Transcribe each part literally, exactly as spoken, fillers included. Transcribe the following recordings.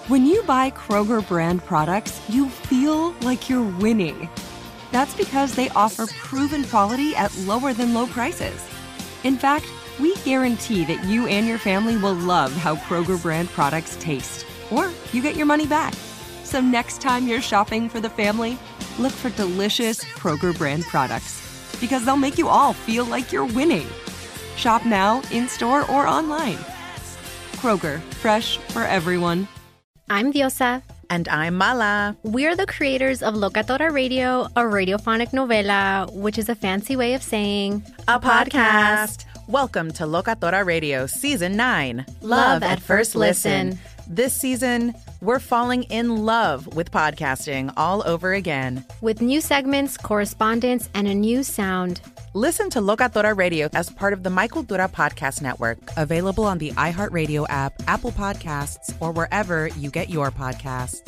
When you buy Kroger brand products, you feel like you're winning. That's because they offer proven quality at lower than low prices. In fact, we guarantee that you and your family will love how Kroger brand products taste, or you get your money back. So next time you're shopping for the family, look for delicious Kroger brand products, because they'll make you all feel like you're winning. Shop now, in-store, or online. Kroger, fresh for everyone. I'm Diosa. And I'm Mala. We're the creators of Locatora Radio, a radiophonic novela, which is a fancy way of saying a podcast. Welcome to Locatora Radio Season nine. Love at First Listen. This season, we're falling in love with podcasting all over again. With new segments, correspondence, and a new sound. Listen to Locatora Radio as part of the My Cultura Podcast Network. Available on the iHeartRadio app, Apple Podcasts, or wherever you get your podcasts.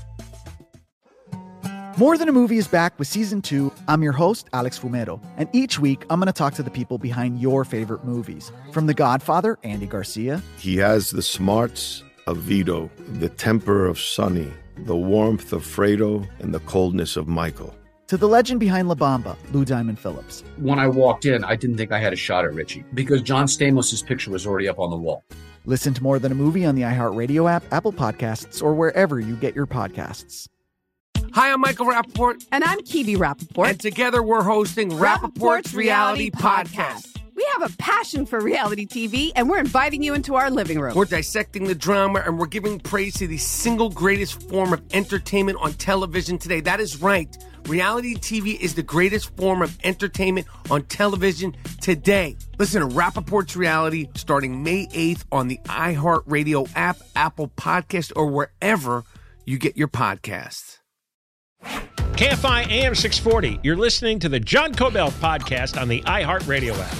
More Than a Movie is back with Season two. I'm your host, Alex Fumero. And each week, I'm going to talk to the people behind your favorite movies. From The Godfather, Andy Garcia. He has the smarts of Vito, the temper of Sonny, the warmth of Fredo, and the coldness of Michael. To the legend behind La Bamba, Lou Diamond Phillips. When I walked in, I didn't think I had a shot at Richie because John Stamos' picture was already up on the wall. Listen to More Than a Movie on the iHeartRadio app, Apple Podcasts, or wherever you get your podcasts. Hi, I'm Michael Rappaport. And I'm Kibi Rappaport. And together we're hosting Rappaport's Reality Podcast. We have a passion for reality T V, and we're inviting you into our living room. We're dissecting the drama, and we're giving praise to the single greatest form of entertainment on television today. That is right. Reality T V is the greatest form of entertainment on television today. Listen to Rappaport's Reality starting May eighth on the iHeartRadio app, Apple Podcast, or wherever you get your podcasts. K F I A M six forty. You're listening to the John Kobylt podcast on the iHeartRadio app.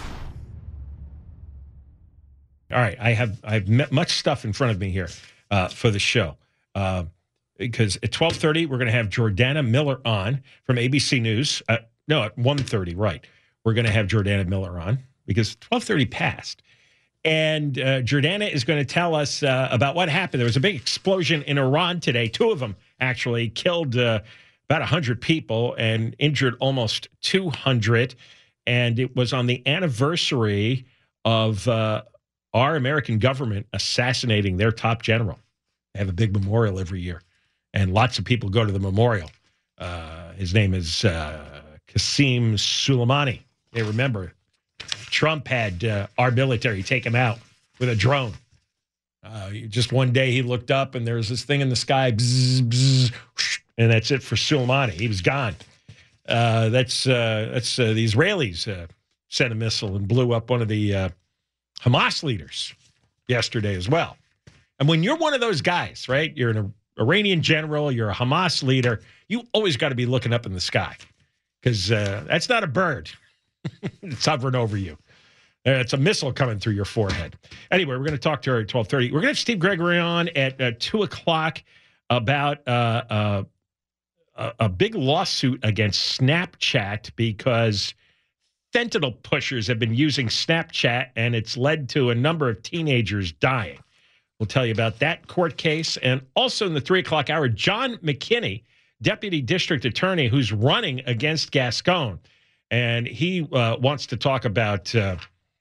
All right, I have I have met much stuff in front of me here uh, for the show. Uh, because at twelve thirty, we're going to have Jordana Miller on from A B C News. Uh, no, at one thirty, right. We're going to have Jordana Miller on because twelve thirty passed. And uh, Jordana is going to tell us uh, about what happened. There was a big explosion in Iran today. Two of them actually killed uh, about one hundred people and injured almost two hundred. And it was on the anniversary of uh, our American government assassinating their top general. They have a big memorial every year, and lots of people go to the memorial. Uh, his name is uh, Qasem Soleimani. They remember Trump had uh, our military take him out with a drone. Uh, just one day he looked up and there was this thing in the sky, bzz, bzz, whoosh, and that's it for Soleimani. He was gone. Uh, that's uh, that's uh, the Israelis uh, sent a missile and blew up one of the uh, Hamas leaders yesterday as well. And when you're one of those guys, right, you're an Iranian general, you're a Hamas leader, you always got to be looking up in the sky because uh, that's not a bird. It's hovering over you. Uh, it's a missile coming through your forehead. Anyway, we're going to talk to her at twelve thirty. We're going to have Steve Gregory on at uh, two o'clock about uh, uh, a, a big lawsuit against Snapchat because fentanyl pushers have been using Snapchat, and it's led to a number of teenagers dying. We'll tell you about that court case. And also in the three o'clock hour, John McKinney, Deputy District Attorney, who's running against Gascon. And he uh, wants to talk about uh,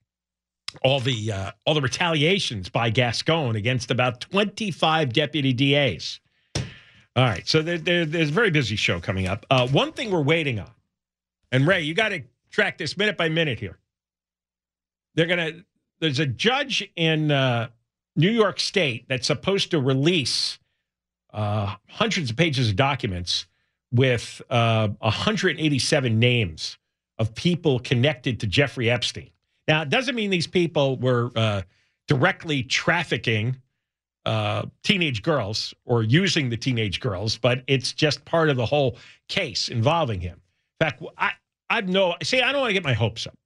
all the uh, all the retaliations by Gascon against about twenty-five deputy D As. All right, so there, there, there's a very busy show coming up. Uh, one thing we're waiting on, and Ray, you got to track this minute by minute here. They're gonna. There's a judge in uh, New York State that's supposed to release uh, hundreds of pages of documents with uh, one hundred eighty-seven names of people connected to Jeffrey Epstein. Now, it doesn't mean these people were uh, directly trafficking uh, teenage girls or using the teenage girls, but it's just part of the whole case involving him. In fact, I, I've no, see, I don't want to get my hopes up.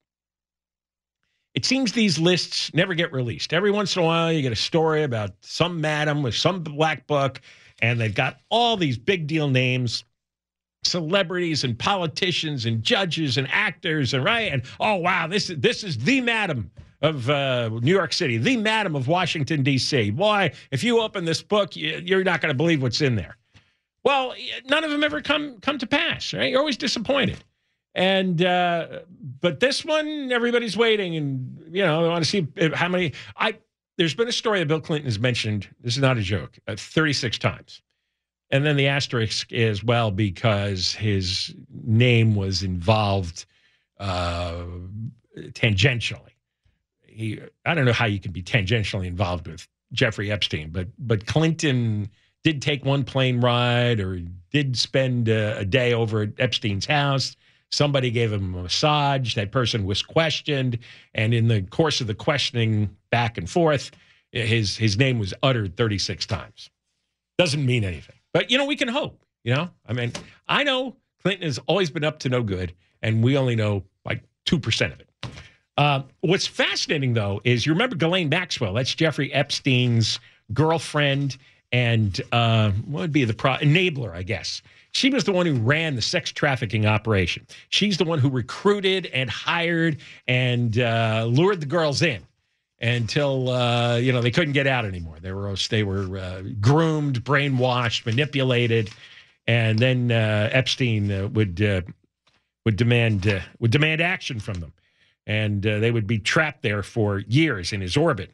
It seems these lists never get released. Every once in a while, you get a story about some madam with some black book, and they've got all these big deal names, celebrities and politicians and judges and actors, and right, and oh wow, this is this is the madam of uh, New York City, the Madam of Washington, D C. Boy, if you open this book, you're not going to believe what's in there. Well, none of them ever come come to pass, right? You're always disappointed. And, uh, but this one, everybody's waiting, and, you know, they want to see how many. I There's been a story that Bill Clinton has mentioned, this is not a joke, uh, thirty-six times. And then the asterisk is, well, because his name was involved uh, tangentially. He, I don't know how you can be tangentially involved with Jeffrey Epstein, but but Clinton did take one plane ride or did spend a, a day over at Epstein's house. Somebody gave him a massage. That person was questioned. And in the course of the questioning back and forth, his his name was uttered thirty-six times. Doesn't mean anything. But, you know, we can hope, you know. I mean, I know Clinton has always been up to no good, and we only know like two percent of it. Uh, what's fascinating, though, is you remember Ghislaine Maxwell. That's Jeffrey Epstein's girlfriend and uh, what would be the pro- enabler, I guess. She was the one who ran the sex trafficking operation. She's the one who recruited and hired and uh, lured the girls in until, uh, you know, they couldn't get out anymore. They were they were uh, groomed, brainwashed, manipulated, and then uh, Epstein uh, would uh, would demand uh, would demand action from them, and uh, they would be trapped there for years in his orbit.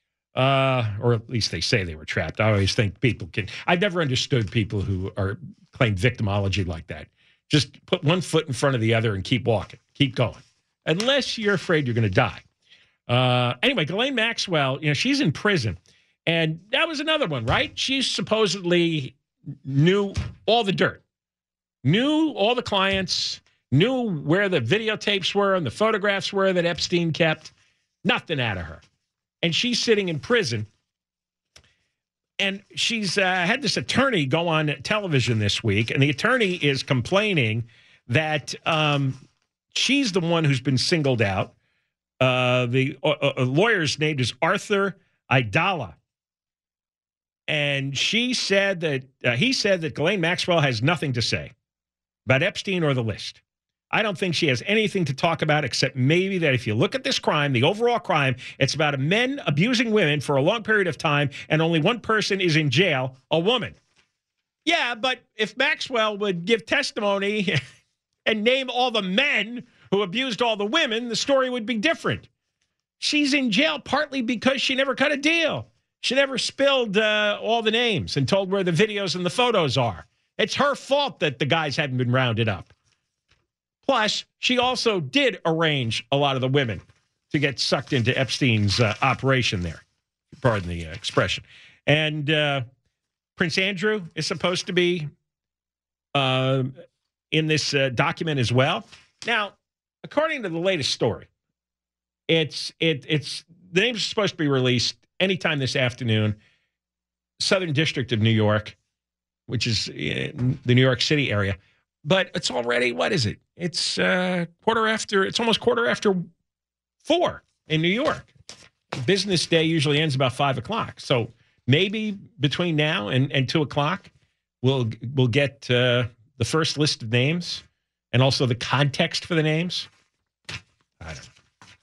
Uh, or at least they say they were trapped. I always think people can. I've never understood people who are claim victimology like that. Just put one foot in front of the other and keep walking, keep going, unless you're afraid you're going to die. Uh, anyway, Ghislaine Maxwell, you know, she's in prison, and that was another one, right? She supposedly knew all the dirt, knew all the clients, knew where the videotapes were and the photographs were that Epstein kept. Nothing out of her. And she's sitting in prison, and she's uh, had this attorney go on television this week, and the attorney is complaining that um, she's the one who's been singled out. Uh, the uh, uh, lawyer's name is Arthur Aidala, and she said that uh, he said that Ghislaine Maxwell has nothing to say about Epstein or the list. I don't think she has anything to talk about except maybe that if you look at this crime, the overall crime, it's about men abusing women for a long period of time, and only one person is in jail, a woman. Yeah, but if Maxwell would give testimony and name all the men who abused all the women, the story would be different. She's in jail partly because she never cut a deal. She never spilled uh, all the names and told where the videos and the photos are. It's her fault that the guys hadn't been rounded up. Plus, she also did arrange a lot of the women to get sucked into Epstein's uh, operation there. Pardon the uh, expression. And uh, Prince Andrew is supposed to be uh, in this uh, document as well. Now, according to the latest story, it's it it's the names are supposed to be released anytime this afternoon. Southern District of New York, which is in the New York City area. But it's already, what is it? It's uh, quarter after, it's almost quarter after four in New York. Business day usually ends about five o'clock. So maybe between now and, and two o'clock, we'll, we'll get uh, the first list of names and also the context for the names. I don't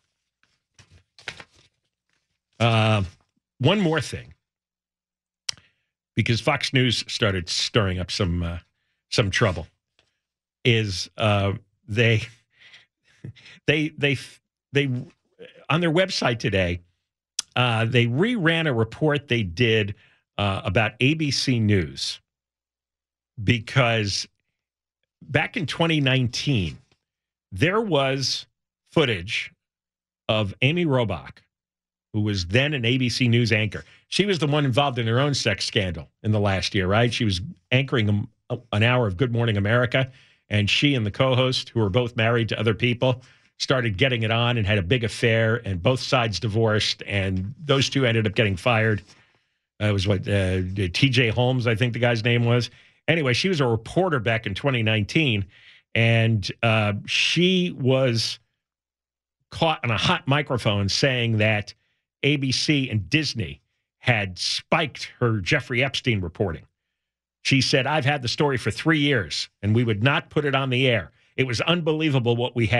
know. Uh, one more thing, because Fox News started stirring up some uh, some trouble. Is uh, they they they they on their website today uh, they reran a report they did uh, about A B C News, because back in twenty nineteen there was footage of Amy Robach, who was then an A B C News anchor. She was the one involved in her own sex scandal in the last year, right? She was anchoring a, an hour of Good Morning America. And she and the co-host, who were both married to other people, started getting it on and had a big affair, and both sides divorced, and those two ended up getting fired. Uh, it was what, uh, T J Holmes, I think the guy's name was. Anyway, she was a reporter back in twenty nineteen, and uh, she was caught on a hot microphone saying that A B C and Disney had spiked her Jeffrey Epstein reporting. She said, I've had the story for three years, and we would not put it on the air. It was unbelievable what we had.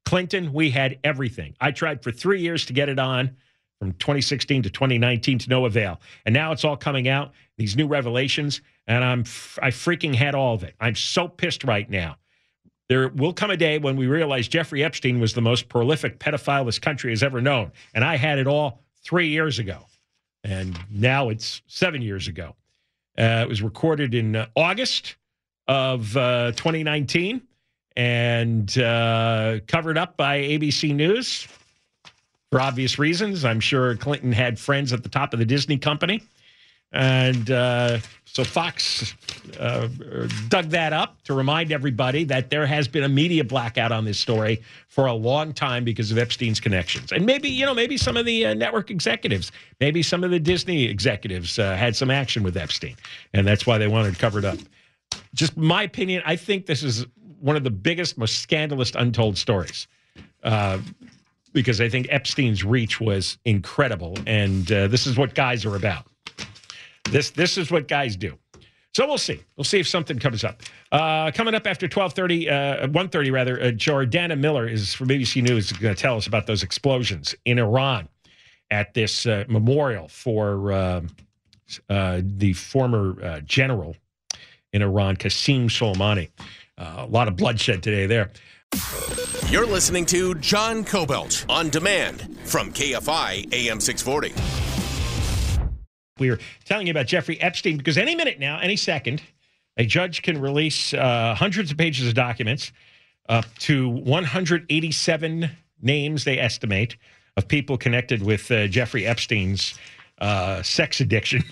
Clinton, we had everything. I tried for three years to get it on from twenty sixteen to twenty nineteen to no avail. And now it's all coming out, these new revelations, and I'm I freaking had all of it. I'm so pissed right now. There will come a day when we realize Jeffrey Epstein was the most prolific pedophile this country has ever known. And I had it all three years ago. And now it's seven years ago. Uh, it was recorded in uh, August of uh, twenty nineteen and uh, covered up by A B C News for obvious reasons. I'm sure Clinton had friends at the top of the Disney company. And uh, so Fox uh, dug that up to remind everybody that there has been a media blackout on this story for a long time because of Epstein's connections. And maybe, you know, maybe some of the uh, network executives, maybe some of the Disney executives uh, had some action with Epstein. And that's why they wanted to cover it up. Just my opinion, I think this is one of the biggest, most scandalous untold stories. Uh, because I think Epstein's reach was incredible. And uh, this is what guys are about. This this is what guys do. So we'll see. We'll see if something comes up. Uh, coming up after twelve thirty, uh, one thirty rather, uh, Jordana Miller is from A B C News going to tell us about those explosions in Iran at this uh, memorial for uh, uh, the former uh, general in Iran, Qasem Soleimani. Uh, a lot of bloodshed today there. You're listening to John Cobelt on demand from K F I A M six forty. We were telling you about Jeffrey Epstein because any minute now, any second, a judge can release uh, hundreds of pages of documents, up to one hundred eighty-seven names, they estimate, of people connected with uh, Jeffrey Epstein's uh, sex addiction.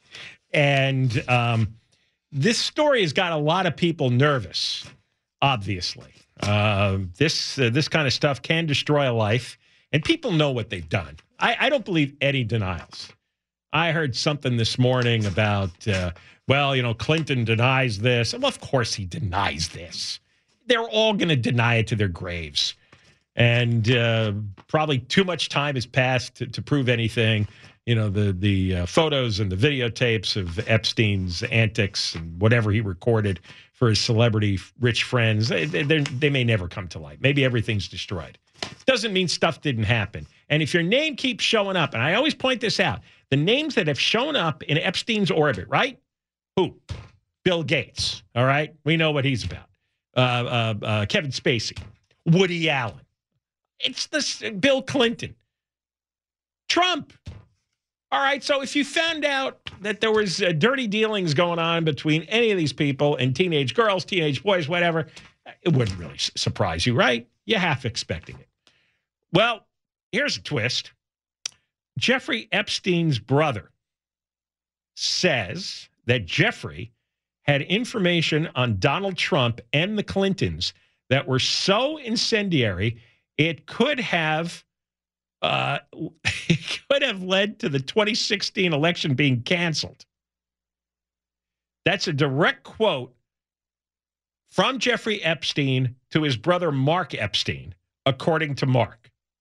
And um, this story has got a lot of people nervous, obviously. Uh, this, uh, this kind of stuff can destroy a life, and people know what they've done. I, I don't believe any denials. I heard something this morning about, uh, well, you know, Clinton denies this. Well, of course he denies this. They're all going to deny it to their graves. And uh, probably too much time has passed to, to prove anything. You know, the, the uh, photos and the videotapes of Epstein's antics and whatever he recorded for his celebrity rich friends, they, they, they may never come to light. Maybe everything's destroyed. Doesn't mean stuff didn't happen. And if your name keeps showing up, and I always point this out, the names that have shown up in Epstein's orbit, right? Who? Bill Gates, all right? We know what he's about. Uh, uh, uh, Kevin Spacey, Woody Allen. It's this Bill Clinton. Trump. All right, so if you found out that there was uh, dirty dealings going on between any of these people and teenage girls, teenage boys, whatever, it wouldn't really s- surprise you, right? You're half expecting it. Well, here's a twist. Jeffrey Epstein's brother says that Jeffrey had information on Donald Trump and the Clintons that were so incendiary, it could have uh, it could have led to the twenty sixteen election being canceled. That's a direct quote from Jeffrey Epstein to his brother Mark Epstein, according to Mark.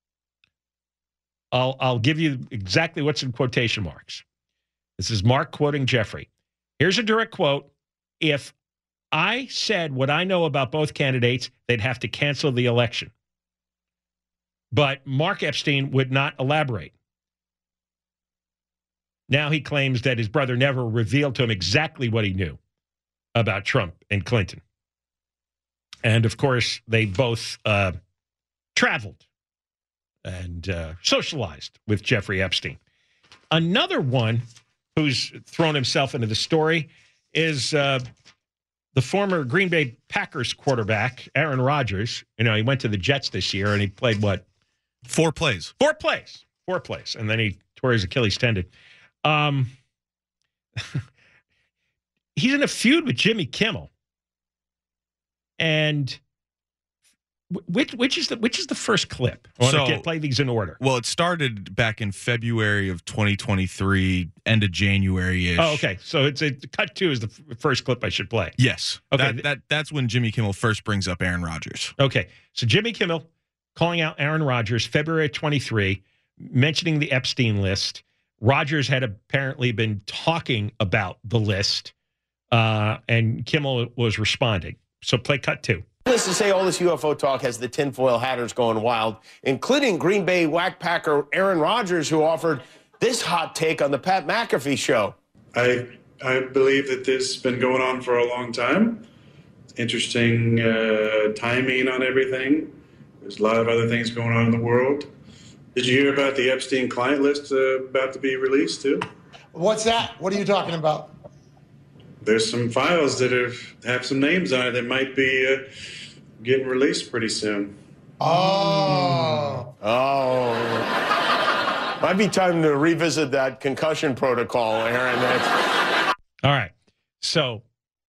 I'll, I'll give you exactly what's in quotation marks. This is Mark quoting Jeffrey. Here's a direct quote. If I said what I know about both candidates, they'd have to cancel the election. But Mark Epstein would not elaborate. Now he claims that his brother never revealed to him exactly what he knew about Trump and Clinton. And, of course, they both uh, traveled and uh, socialized with Jeffrey Epstein. Another one who's thrown himself into the story is uh, the former Green Bay Packers quarterback, Aaron Rodgers. You know, he went to the Jets this year, and he played, what? Four plays. Four plays. Four plays. And then he tore his Achilles tendon. Um, he's in a feud with Jimmy Kimmel. And which which is the which is the first clip? I want so, to get, play these in order. Well, it started back in February of twenty twenty-three, end of January-ish. Oh, okay. So it's a cut two is the f- first clip I should play. Yes. Okay. That, that that's when Jimmy Kimmel first brings up Aaron Rodgers. Okay. So Jimmy Kimmel calling out Aaron Rodgers, February twenty-three, mentioning the Epstein list. Rodgers had apparently been talking about the list, uh, and Kimmel was responding. So play cut two. Needless to say, all this U F O talk has the tinfoil hatters going wild, including Green Bay whackpacker Aaron Rodgers, who offered this hot take on the Pat McAfee show. I I believe that this has been going on for a long time. Interesting uh, timing on everything. There's a lot of other things going on in the world. Did you hear about the Epstein client list uh, about to be released too? What's that? What are you talking about? There's some files that have, have some names on it that might be uh, getting released pretty soon. Oh. Oh. Might be time to revisit that concussion protocol, Aaron. That's... All right. So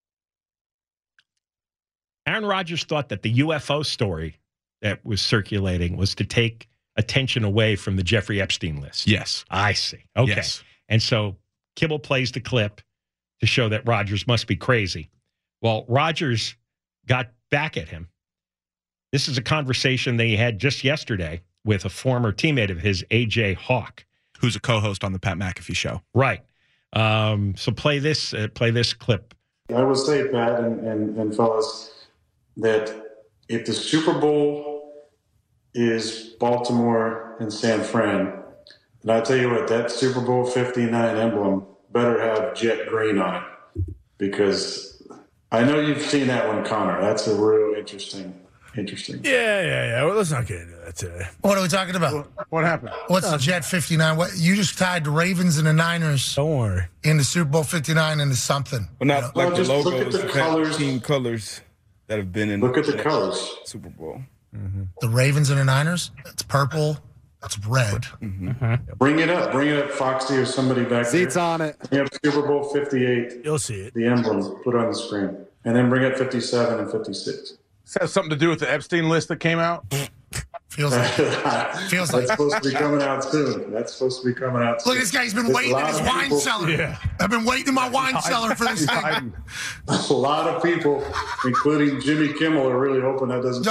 Aaron Rodgers thought that the U F O story that was circulating was to take attention away from the Jeffrey Epstein list. Yes. I see. Okay. Yes. And so Kimmel plays the clip to show that Rodgers must be crazy. Well, Rodgers got back at him. This is a conversation that he had just yesterday with a former teammate of his, A J Hawk, who's a co-host on the Pat McAfee show. Right. Um, so play this. Uh, play this clip. I will say, Pat and, and, and fellas, that if the Super Bowl is Baltimore and San Fran, and I tell you what, that Super Bowl fifty-nine emblem better have jet green on it, because I know you've seen that one, Connor. That's a real interesting, interesting. Yeah, yeah, yeah. Well, let's not get into that today. What are we talking about? What, what happened? What's the Jet fifty-nine? What you just tied the Ravens and the Niners? Don't worry. In the Super Bowl fifty-nine into something. Well, not you know? like well, the logos, look at the the colors. team colors that have been in. Look at the the colors. Super Bowl. Mm-hmm. The Ravens and the Niners. It's purple. It's red. Mm-hmm. Bring it up. Bring it up, Foxy, or somebody back Seats there. on it. Bring up Super Bowl fifty-eight. You'll see it. The emblem. Put it on the screen. And then bring up fifty-seven and fifty-six. This has something to do with the Epstein list that came out? Feels like. feels like. That's supposed to be coming out soon. That's supposed to be coming out soon. Look, this guy's been There's waiting a in lot his of wine people- cellar. Yeah. I've been waiting in my wine cellar for this thing. A lot of people, including Jimmy Kimmel, are really hoping that doesn't.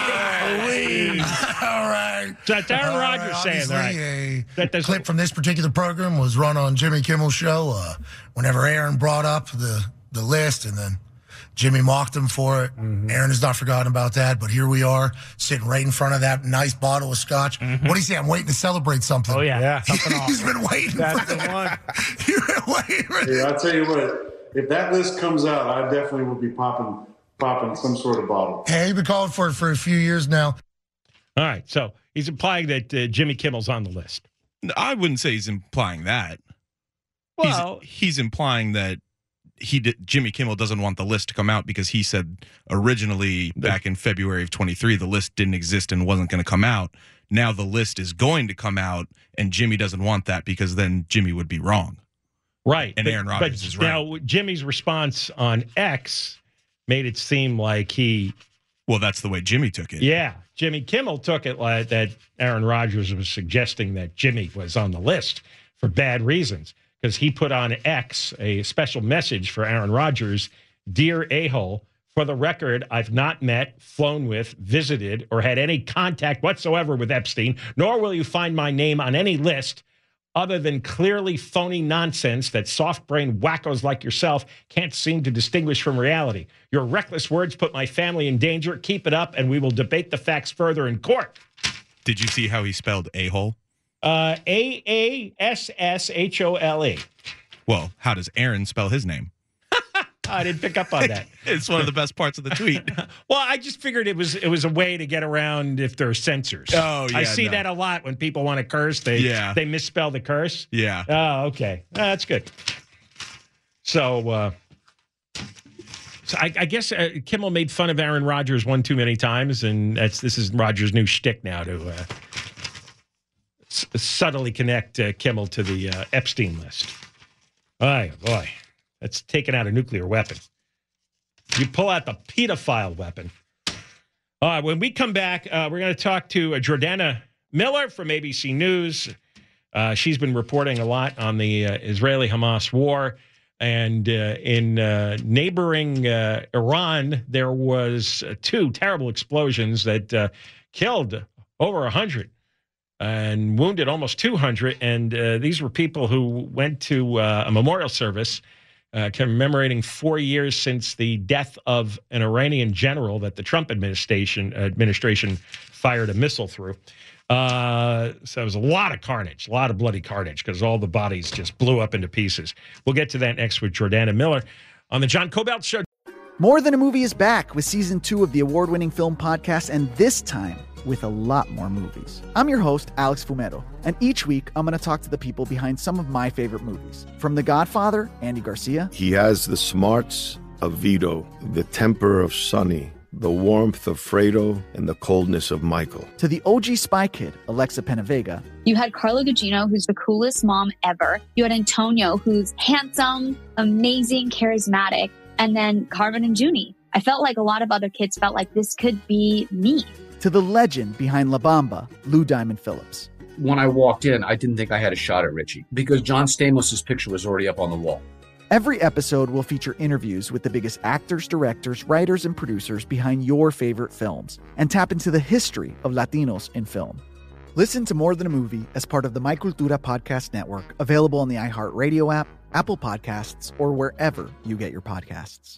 Ah, all right. So that's Aaron All Rodgers right, saying, obviously, right? A That there's- clip from this particular program was run on Jimmy Kimmel's show. Uh, whenever Aaron brought up the, the list, and then Jimmy mocked him for it. Mm-hmm. Aaron has not forgotten about that, but here we are sitting right in front of that nice bottle of scotch. Mm-hmm. What do you say? I'm waiting to celebrate something. Oh, yeah. yeah. Something He's awesome. been waiting That's for the one. You've been waiting for Yeah, I'll tell you what. If that list comes out, I definitely will be popping, popping some sort of bottle. Hey, you've been calling for it for a few years now. All right. So he's implying that uh, Jimmy Kimmel's on the list. I wouldn't say he's implying that. Well, he's, he's implying that he did, Jimmy Kimmel doesn't want the list to come out because he said originally back in February of twenty-three the list didn't exist and wasn't going to come out. Now the list is going to come out, and Jimmy doesn't want that because then Jimmy would be wrong. Right. And but, Aaron Rodgers but is right. Now, Jimmy's response on X made it seem like he. Well, that's the way Jimmy took it. Yeah. Jimmy Kimmel took it like that Aaron Rodgers was suggesting that Jimmy was on the list for bad reasons, because he put on X a special message for Aaron Rodgers. Dear a-hole, for the record, I've not met, flown with, visited, or had any contact whatsoever with Epstein, nor will you find my name on any list other than clearly phony nonsense that soft-brained wackos like yourself can't seem to distinguish from reality. Your reckless words put my family in danger. Keep it up, and we will debate the facts further in court. Did you see how he spelled a-hole? Uh, A A S S H O L E. Well, how does Aaron spell his name? I didn't pick up on that. It's one of the best parts of the tweet. Well, I just figured it was it was a way to get around if there are censors. Oh, yeah. I see no. that a lot when people want to curse. They Yeah. they misspell the curse. Yeah. Oh, okay. Uh, that's good. So, uh, so I, I guess uh, Kimmel made fun of Aaron Rodgers one too many times, and that's this is Rodgers' new shtick now to uh, s- subtly connect uh, Kimmel to the uh, Epstein list. Oh, boy. That's taking out a nuclear weapon. You pull out the pedophile weapon. All right, when we come back, uh, we're going to talk to uh, Jordana Miller from A B C News. Uh, she's been reporting a lot on the uh, Israeli-Hamas war. And uh, in uh, neighboring uh, Iran, there was uh, two terrible explosions that uh, killed over one hundred and wounded almost two hundred. And uh, these were people who went to uh, a memorial service uh, commemorating four years since the death of an Iranian general that the Trump administration administration fired a missile through. Uh, so it was a lot of carnage, a lot of bloody carnage, because all the bodies just blew up into pieces. We'll get to that next with Jordana Miller on the John Cobelt Show. More Than a Movie is back with season two of the award-winning film podcast, and this time with a lot more movies. I'm your host, Alex Fumero, and each week I'm going to talk to the people behind some of my favorite movies. From The Godfather, Andy Garcia. He has the smarts of Vito, the temper of Sonny, the warmth of Fredo, and the coldness of Michael. To the O G Spy Kid, Alexa Penavega. You had Carla Gugino, who's the coolest mom ever. You had Antonio, who's handsome, amazing, charismatic. And then Carmen and Junie. I felt like a lot of other kids felt like this could be me. To the legend behind La Bamba, Lou Diamond Phillips. When I walked in, I didn't think I had a shot at Richie because John Stamos' picture was already up on the wall. Every episode will feature interviews with the biggest actors, directors, writers, and producers behind your favorite films and tap into the history of Latinos in film. Listen to More Than a Movie as part of the My Cultura Podcast Network, available on the iHeartRadio app, Apple Podcasts, or wherever you get your podcasts.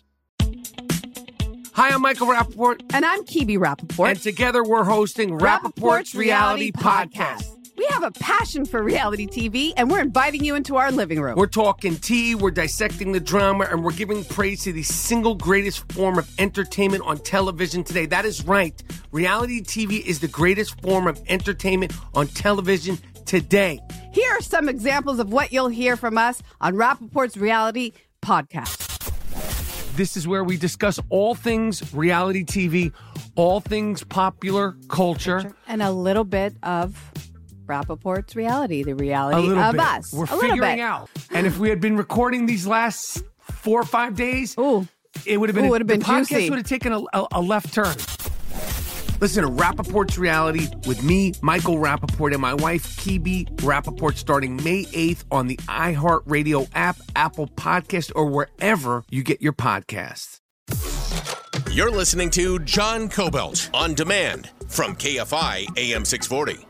Hi, I'm Michael Rappaport. And I'm Kibi Rappaport. And together we're hosting Rappaport's, Rappaport's Reality, Reality Podcast. Podcast. We have a passion for reality T V, and we're inviting you into our living room. We're talking tea, we're dissecting the drama, and we're giving praise to the single greatest form of entertainment on television today. That is right. Reality T V is the greatest form of entertainment on television today. Here are some examples of what you'll hear from us on Rappaport's Reality Podcast. This is where we discuss all things reality T V, all things popular culture. And a little bit of Rappaport's reality, the reality a of bit. us. We're a figuring bit. out. And if we had been recording these last four or five days, Ooh. it would have been, Ooh, a, would have been the podcast juicy. would have taken a, a, a left turn. Listen to Rappaport's Reality with me, Michael Rappaport, and my wife, Kibi Rappaport, starting May eighth on the iHeartRadio app, Apple Podcast, or wherever you get your podcasts. You're listening to John Cobelt on demand from K F I A M six forty.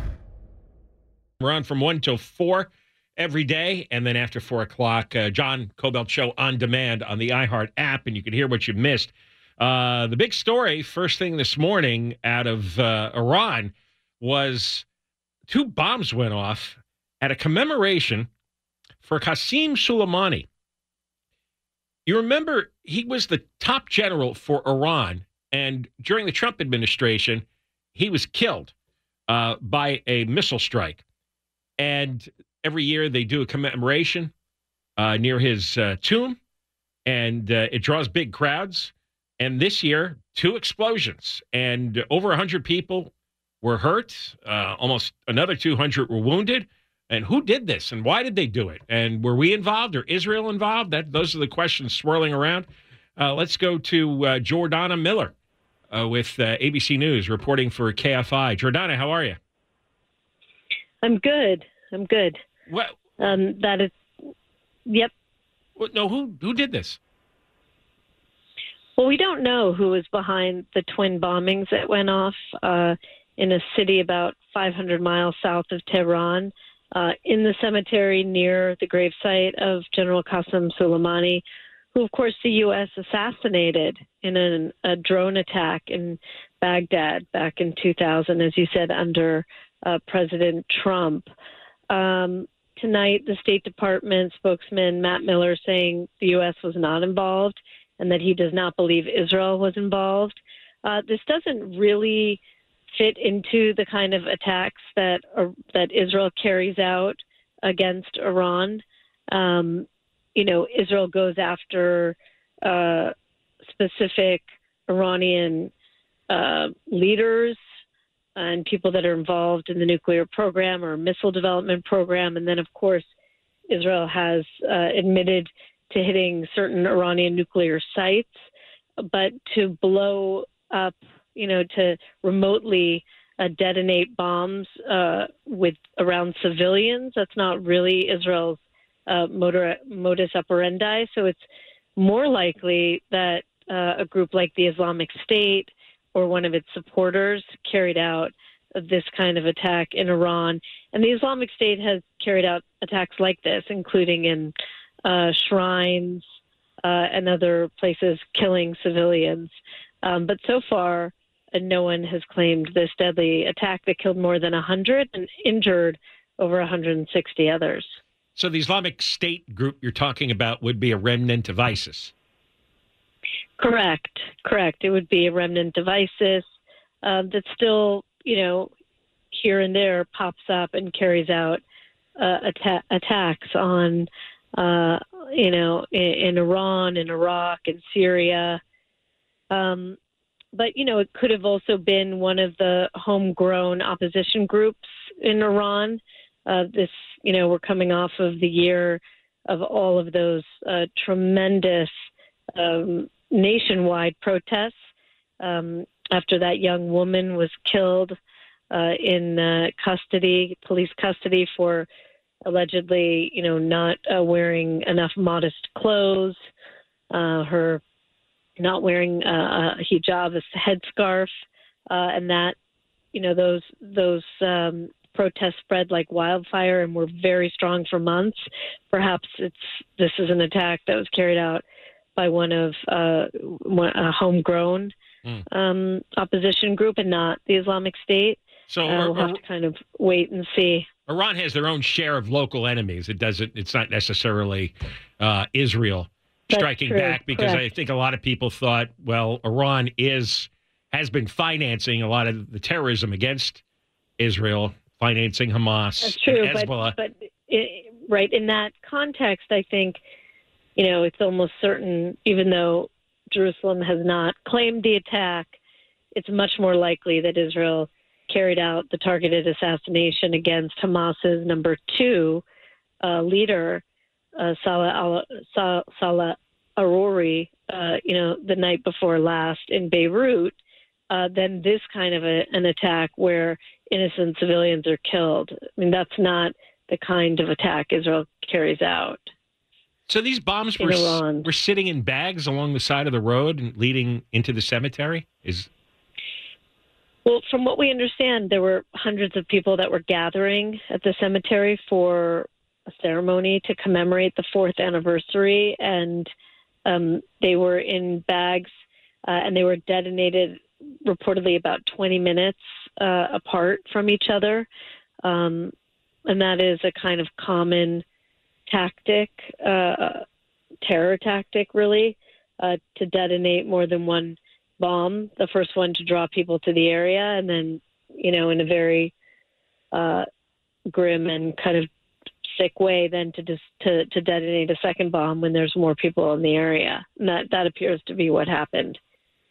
We're on from one till four every day, and then after four o'clock, uh, John Cobelt Show on demand on the iHeart app, and you can hear what you missed. Uh, the big story, first thing this morning out of uh, Iran, was two bombs went off at a commemoration for Qasem Soleimani. You remember, he was the top general for Iran, and during the Trump administration, he was killed uh, by a missile strike. And every year they do a commemoration uh, near his uh, tomb, and uh, it draws big crowds. And this year, two explosions, and over one hundred people were hurt. Uh, almost another two hundred were wounded. And who did this, and why did they do it? And were we involved, or Israel involved? That Those are the questions swirling around. Uh, let's go to uh, Jordana Miller uh, with uh, A B C News, reporting for K F I. Jordana, how are you? I'm good. I'm good. What? Um, that is, yep. What, no, who who did this? Well, we don't know who was behind the twin bombings that went off uh, in a city about five hundred miles south of Tehran, uh, in the cemetery near the gravesite of General Qasem Soleimani, who, of course, the U S assassinated in an, a drone attack in Baghdad back in two thousand, as you said, under uh, President Trump. Um, tonight, the State Department spokesman Matt Miller saying the U S was not involved and that he does not believe Israel was involved. Uh, this doesn't really fit into the kind of attacks that uh, that Israel carries out against Iran. Um, you know, Israel goes after uh, specific Iranian uh, leaders and people that are involved in the nuclear program or missile development program. And then, of course, Israel has uh, admitted to hitting certain Iranian nuclear sites. But to blow up, you know, to remotely uh, detonate bombs uh, with around civilians, that's not really Israel's uh, motor, modus operandi. So it's more likely that uh, a group like the Islamic State or one of its supporters carried out this kind of attack in Iran. And the Islamic State has carried out attacks like this, including in uh, shrines, uh, and other places, killing civilians. Um, but so far, uh, no one has claimed this deadly attack that killed more than one hundred and injured over one hundred sixty others. So the Islamic State group you're talking about would be a remnant of ISIS? Correct, correct. It would be a remnant of ISIS uh, that still, you know, here and there pops up and carries out uh, atta- attacks on, uh, you know, in, in Iran, in Iraq, in Syria. Um, but, you know, it could have also been one of the homegrown opposition groups in Iran. Uh, this, you know, we're coming off of the year of all of those uh, tremendous um, nationwide protests um, after that young woman was killed uh, in uh, custody, police custody, for allegedly, you know, not uh, wearing enough modest clothes, uh, her not wearing uh, a hijab, a headscarf, uh, and that, you know, those those um, protests spread like wildfire and were very strong for months. Perhaps it's this is an attack that was carried out by one of uh, one, a homegrown mm. um, opposition group and not the Islamic State. So uh, we'll have to kind of wait and see. Iran has their own share of local enemies. It doesn't. It's not necessarily uh, Israel That's striking true. back, because Correct. I think a lot of people thought, well, Iran is has been financing a lot of the terrorism against Israel, financing Hamas, That's true, and Hezbollah. but, but it, right in that context, I think, you know, it's almost certain, even though Jerusalem has not claimed the attack, it's much more likely that Israel carried out the targeted assassination against Hamas's number two uh, leader, uh, Salah al- Sa- Salah Arori, uh, you know, the night before last in Beirut, uh, than this kind of a, an attack where innocent civilians are killed. I mean, that's not the kind of attack Israel carries out. So these bombs in were Iran. were sitting in bags along the side of the road and leading into the cemetery? Is Well, from what we understand, there were hundreds of people that were gathering at the cemetery for a ceremony to commemorate the fourth anniversary, and um, they were in bags, uh, and they were detonated reportedly about twenty minutes uh, apart from each other, um, and that is a kind of common tactic, uh, terror tactic, really, uh, to detonate more than one bomb. The first one to draw people to the area, and then, you know, in a very uh, grim and kind of sick way, then to just to, to detonate a second bomb when there's more people in the area. And that that appears to be what happened.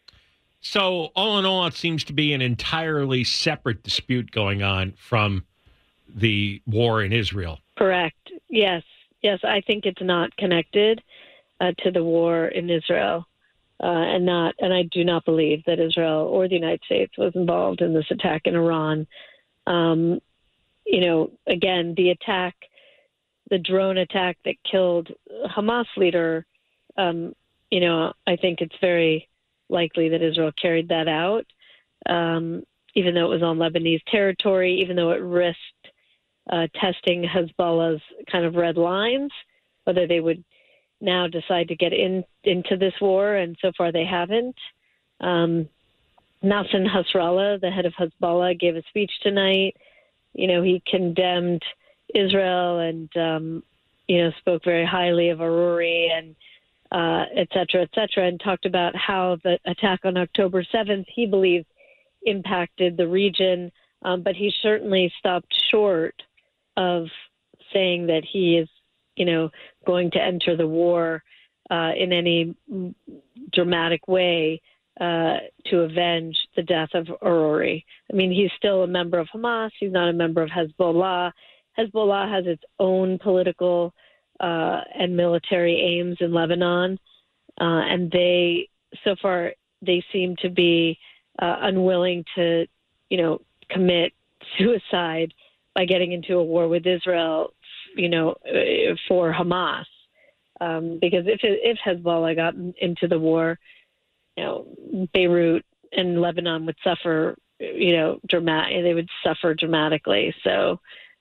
So all in all, it seems to be an entirely separate dispute going on from the war in Israel. Correct. Yes. Yes, I think it's not connected uh, to the war in Israel. Uh, and not, and I do not believe that Israel or the United States was involved in this attack in Iran. Um, you know, again, the attack, the drone attack that killed Hamas leader, um, you know, I think it's very likely that Israel carried that out, um, even though it was on Lebanese territory, even though it risked uh, testing Hezbollah's kind of red lines, whether they would now decide to get in into this war, and so far they haven't. Um, Nasser Nasrallah, the head of Hezbollah, gave a speech tonight. You know, he condemned Israel and, um, you know, spoke very highly of Aruri and uh, et cetera, et cetera, and talked about how the attack on October seventh, he believes, impacted the region, um, but he certainly stopped short of saying that he is, you know, going to enter the war uh, in any dramatic way uh, to avenge the death of Aruri. I mean, he's still a member of Hamas. He's not a member of Hezbollah. Hezbollah has its own political uh, and military aims in Lebanon, uh, and they, so far, they seem to be uh, unwilling to, you know, commit suicide by getting into a war with Israel, you know, for Hamas. Um, because if if Hezbollah got into the war, you know, Beirut and Lebanon would suffer, you know, dramatic. They would suffer dramatically. So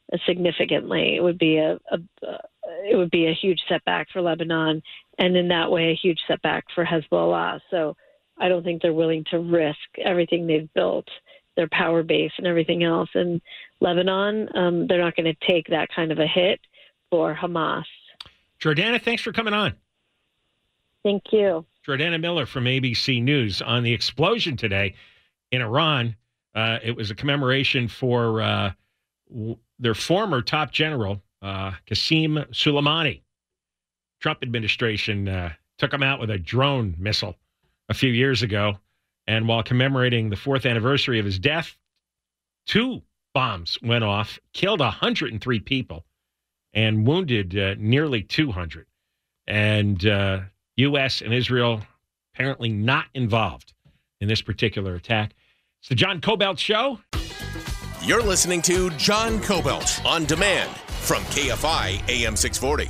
uh, significantly. It would be a, a, a it would be a huge setback for Lebanon, and in that way, a huge setback for Hezbollah. So I don't think they're willing to risk everything they've built, their power base and everything else in Lebanon. Um, they're not going to take that kind of a hit for Hamas. Jordana, thanks for coming on. Thank you. Jordana Miller from A B C News on the explosion today in Iran. Uh, it was a commemoration for uh, w- their former top general, uh, Qasem Soleimani. Trump administration uh, took him out with a drone missile a few years ago. And while commemorating the fourth anniversary of his death, two bombs went off, killed one hundred three people, and wounded uh, nearly two hundred. And uh, U S and Israel apparently not involved in this particular attack. It's the John Cobelt Show. You're listening to John Cobelt on demand from K F I A M six forty.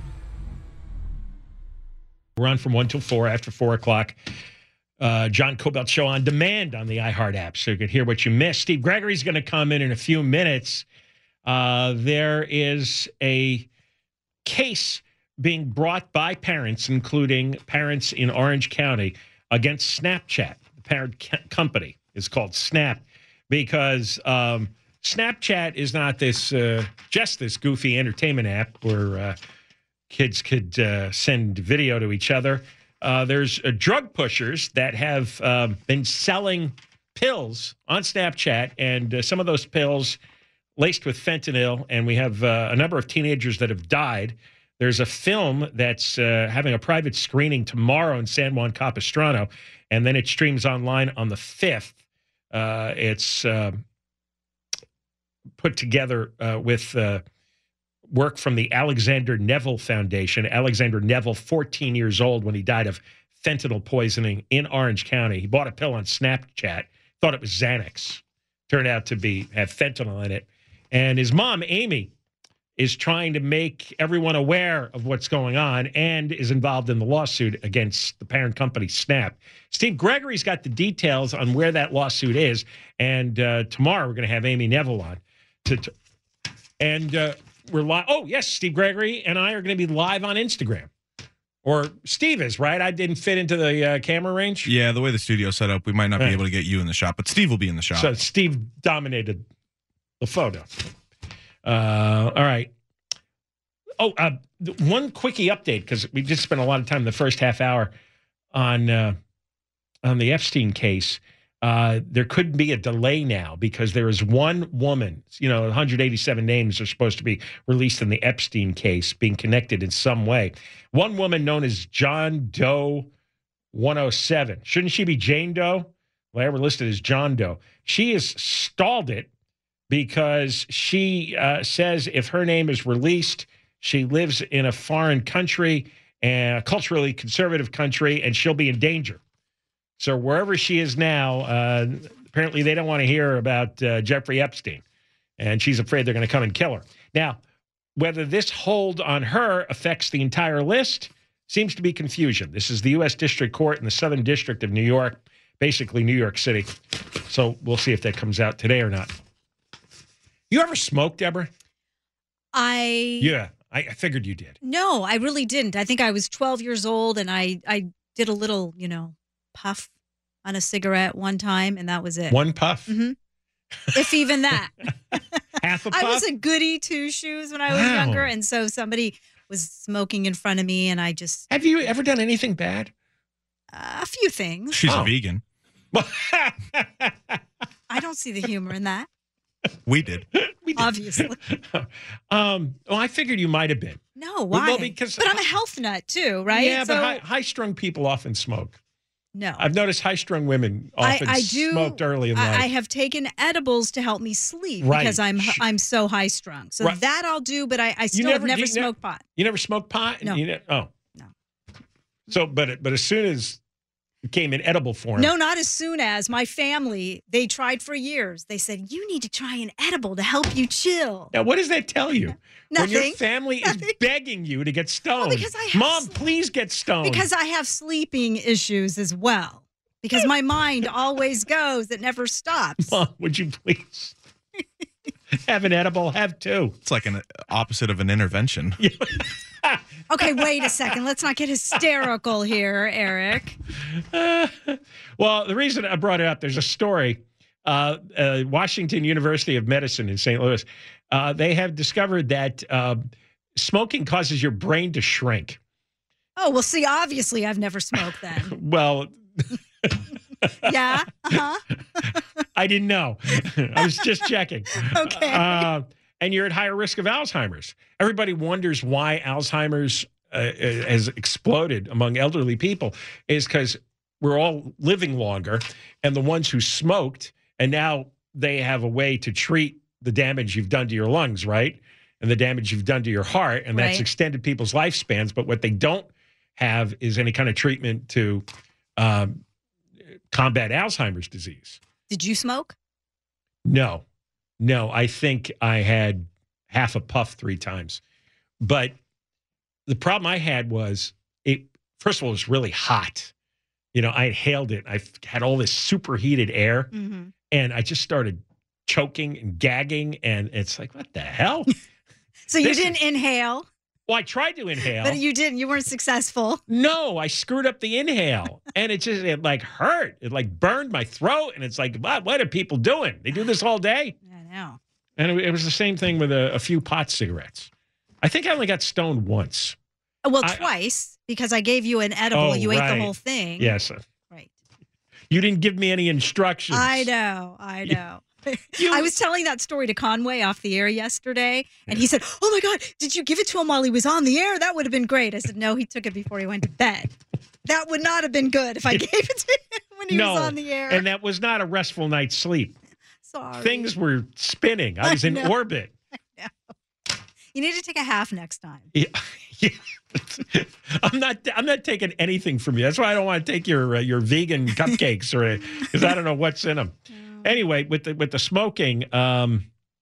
We're on from one till four, after four o'clock. Uh, John Cobelt Show on demand on the iHeart app, so you can hear what you missed. Steve Gregory's going to come in in a few minutes. Uh, there is a case being brought by parents, including parents in Orange County, against Snapchat. The parent co- company is called Snap because um, Snapchat is not this uh, just this goofy entertainment app where uh, kids could uh, send video to each other. Uh, there's uh, drug pushers that have uh, been selling pills on Snapchat, and uh, some of those pills laced with fentanyl, and we have uh, a number of teenagers that have died. There's a film that's uh, having a private screening tomorrow in San Juan Capistrano, and then it streams online on the fifth. Uh, it's uh, put together uh, with uh, work from the Alexander Neville Foundation. Alexander Neville, fourteen years old when he died of fentanyl poisoning in Orange County. He bought a pill on Snapchat, thought it was Xanax. Turned out to be have fentanyl in it. And his mom, Amy, is trying to make everyone aware of what's going on and is involved in the lawsuit against the parent company, Snap. Steve Gregory's got the details on where that lawsuit is. And uh, tomorrow we're going to have Amy Neville on. To, to and uh, we're live. Oh, yes, Steve Gregory and I are going to be live on Instagram. Or Steve is, right? I didn't fit into the uh, camera range. Yeah, the way the studio's set up, we might not be Right. able to get you in the shot, but Steve will be in the shot. So Steve dominated the photo. Uh, all right. Oh, uh, th- one quickie update, because we just spent a lot of time in the first half hour on uh, on the Epstein case. Uh, there could be a delay now because there is one woman, you know, one hundred eighty-seven names are supposed to be released in the Epstein case, being connected in some way. One woman known as John Doe one oh seven. Shouldn't she be Jane Doe? Well, they were listed as John Doe. She has stalled it because she uh, says if her name is released, she lives in a foreign country, a culturally conservative country, and she'll be in danger. So wherever she is now, uh, apparently they don't want to hear about uh, Jeffrey Epstein, and she's afraid they're going to come and kill her. Now, whether this hold on her affects the entire list seems to be confusion. This is the U S District Court in the Southern District of New York, basically New York City. So we'll see if that comes out today or not. You ever smoked, Deborah? I Yeah, I, I figured you did. No, I really didn't. I think I was twelve years old, and I I did a little, you know, puff on a cigarette one time, and that was it. One puff? Mm-hmm. If even that. Half a I puff? was a goody two shoes when I was Wow. younger, and so somebody was smoking in front of me, and I just Have you ever done anything bad? uh, a few things. She's Oh. a vegan. I don't see the humor in that. We did. Obviously. Um, well, I figured you might have been. No, why? Well, because but I'm a health nut too, right? Yeah, so, but high, high-strung people often smoke. no. I've noticed high-strung women often I, I do. smoked early in life. I, I have taken edibles to help me sleep Right. because I'm I'm so high strung. So Right. that I'll do, but I, I still never- have never you ne- smoked pot. You never smoked pot? No. You ne- oh. No. So, but but as soon as it came in edible form. No, not as soon as my family. They tried for years. They said you need to try an edible to help you chill. Now, what does that tell you? When your Nothing. family is begging you to get stoned. because I have Mom, please get stoned. Because I have sleeping issues as well. Because my mind always goes; it never stops. Mom, would you please? Have an edible, have two. It's like an opposite of an intervention. Okay, wait a second. Let's not get hysterical here, Eric. Uh, well, the reason I brought it up, there's a story. Uh, uh, Washington University of Medicine in Saint Louis, uh, they have discovered that uh, smoking causes your brain to shrink. Oh, well, see, obviously I've never smoked then. Well, Yeah? Uh-huh. I didn't know. I was just checking. Okay. Uh, and you're at higher risk of Alzheimer's. Everybody wonders why Alzheimer's uh, has exploded among elderly people is because we're all living longer, and the ones who smoked, and now they have a way to treat the damage you've done to your lungs, right? And the damage you've done to your heart, and that's Right. extended people's lifespans. But what they don't have is any kind of treatment to um, combat Alzheimer's disease. Did you smoke? No, no. I think I had half a puff three times. But the problem I had was it, first of all, it was really hot. You know, I inhaled it. I had all this superheated air, Mm-hmm. and I just started choking and gagging. And it's like, what the hell? So you This didn't inhale, Well, I tried to inhale. but you didn't. You weren't successful. No, I screwed up the inhale, and it just it like hurt. It like burned my throat, and it's like, what? What are people doing? They do this all day. I know. And it, it was the same thing with a, a few pot cigarettes. I think I only got stoned once. Well, I- twice because I gave you an edible. Oh, you ate right. the whole thing. Yes. Right. You didn't give me any instructions. I know. I You- know. I was telling that story to Conway off the air yesterday, and he said, "Oh my God, did you give it to him while he was on the air? That would have been great." I said, "No, he took it before he went to bed. That would not have been good if I gave it to him when he no, was on the air." and that was not a restful night's sleep. Sorry. Things were spinning. I was in know. orbit. You need to take a half next time. Yeah, yeah. I'm not. I'm not taking anything from you. That's why I don't want to take your uh, your vegan cupcakes or because I don't know what's in them. Anyway, with the with the smoking, um,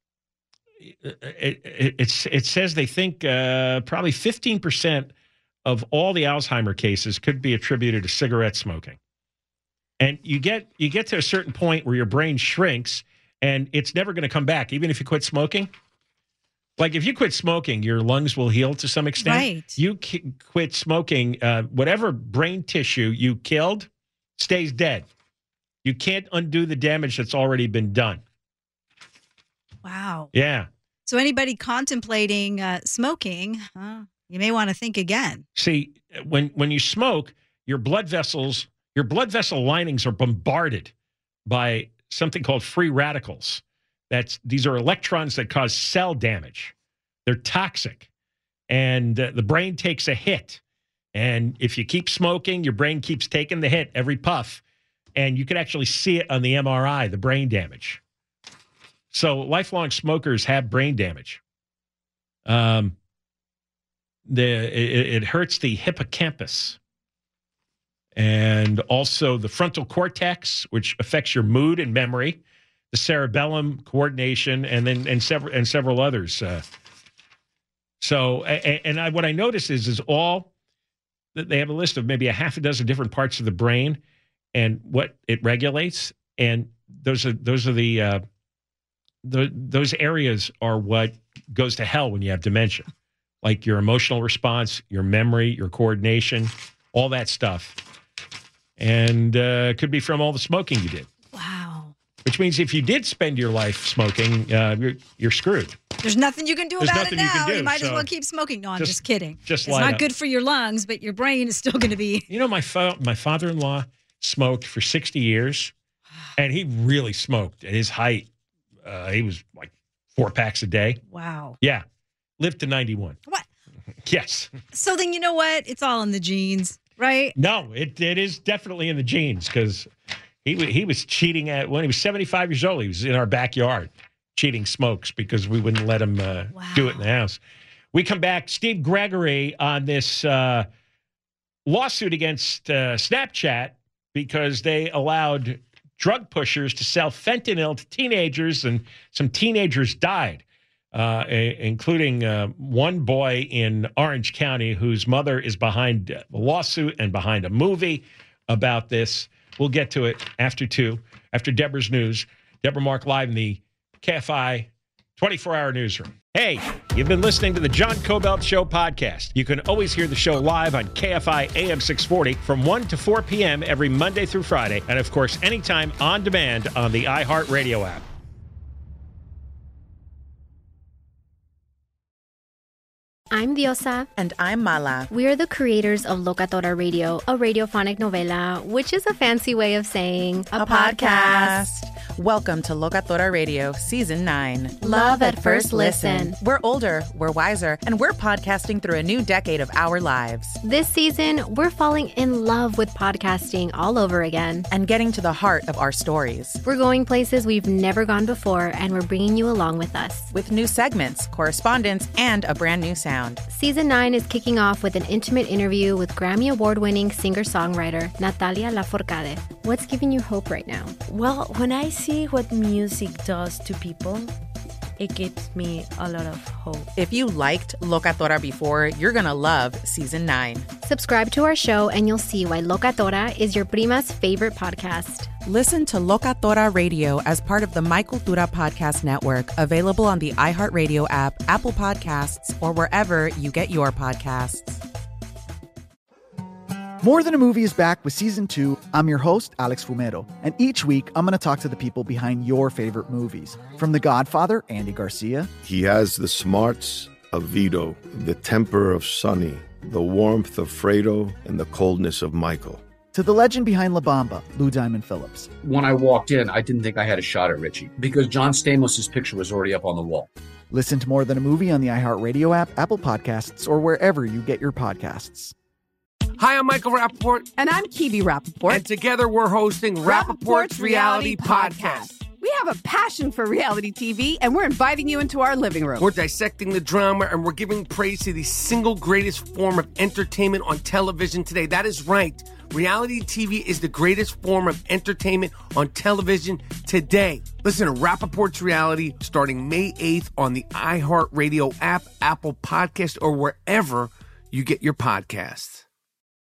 it, it, it's it says they think uh, probably fifteen percent of all the Alzheimer cases could be attributed to cigarette smoking. And you get you get to a certain point where your brain shrinks, and it's never going to come back, even if you quit smoking. Like if you quit smoking, your lungs will heal to some extent. Right. You ki- quit smoking, uh, whatever brain tissue you killed stays dead. You can't undo the damage that's already been done. Wow. Yeah. So anybody contemplating uh, smoking, uh, you may want to think again. See, when when you smoke, your blood vessels, your blood vessel linings are bombarded by something called free radicals. That's these are electrons that cause cell damage. They're toxic, and uh, the brain takes a hit. And if you keep smoking, your brain keeps taking the hit every puff, and you can actually see it on the M R I, the brain damage. So lifelong smokers have brain damage. Um, the it, it hurts the hippocampus, and also the frontal cortex, which affects your mood and memory, the cerebellum, coordination, and then and several and several others. Uh, so, and, and I, what I notice is is all that they have a list of maybe a half a dozen different parts of the brain and what it regulates, and those are those are the uh, the those areas are what goes to hell when you have dementia, like your emotional response, your memory, your coordination, all that stuff, and uh, it could be from all the smoking you did. Wow. Which means if you did spend your life smoking, uh, you're, you're screwed. There's nothing you can do There's about it nothing you now. can do, You might as so well keep smoking. No, I'm just, just- kidding. just it's light not up. good for your lungs, but your brain is still going to be. You know, my fa- my father-in-law smoked for sixty years, and he really smoked. At his height, uh, he was like four packs a day. Wow. Yeah. Lived to ninety-one. What? Yes. So then you know what? It's all in the genes, right? No, it it is definitely in the genes because he wa- he was cheating at when he was seventy-five years old. He was in our backyard cheating smokes because we wouldn't let him uh, do it in the house. We come back, Steve Gregory on this uh, lawsuit against uh, Snapchat because they allowed drug pushers to sell fentanyl to teenagers, and some teenagers died, uh, a- including uh, one boy in Orange County whose mother is behind the lawsuit and behind a movie about this. We'll get to it after two, after Deborah's news. Deborah Mark live in the K F I twenty-four hour newsroom. Hey, you've been listening to the John Cobelt Show podcast. You can always hear the show live on K F I A M six forty from one to four p.m. every Monday through Friday. And, of course, anytime on demand on the iHeartRadio app. I'm Diosa. And I'm Mala. We are the creators of Locatora Radio, a radiophonic novela, which is a fancy way of saying a, a podcast. podcast. Welcome to Locatora Radio, Season nine. Love at first listen. We're older, we're wiser, and we're podcasting through a new decade of our lives. This season, we're falling in love with podcasting all over again. And getting to the heart of our stories. We're going places we've never gone before, and we're bringing you along with us. With new segments, correspondence, and a brand new sound. Season nine is kicking off with an intimate interview with Grammy Award-winning singer-songwriter Natalia Lafourcade. What's giving you hope right now? Well, when I see what music does to people, it gives me a lot of hope. If you liked Locatora before, you're going to love Season nine. Subscribe to our show and you'll see why Locatora is your prima's favorite podcast. Listen to Locatora Radio as part of the Michael Dura Podcast Network, available on the iHeartRadio app, Apple Podcasts, or wherever you get your podcasts. More Than a Movie is back with Season two. I'm your host, Alex Fumero, and each week I'm going to talk to the people behind your favorite movies. From The Godfather, Andy Garcia. He has the smarts of Vito, the temper of Sonny, the warmth of Fredo, and the coldness of Michael. To the legend behind La Bamba, Lou Diamond Phillips. When I walked in, I didn't think I had a shot at Richie because John Stamos' picture was already up on the wall. Listen to More Than a Movie on the iHeartRadio app, Apple Podcasts, or wherever you get your podcasts. Hi, I'm Michael Rappaport. And I'm Kibi Rappaport. And together we're hosting Rappaport's Reality Podcast. We have a passion for reality T V, and we're inviting you into our living room. We're dissecting the drama, and we're giving praise to the single greatest form of entertainment on television today. That is right. Reality T V is the greatest form of entertainment on television today. Listen to Rappaport's Reality starting May eighth on the iHeartRadio app, Apple Podcast, or wherever you get your podcasts.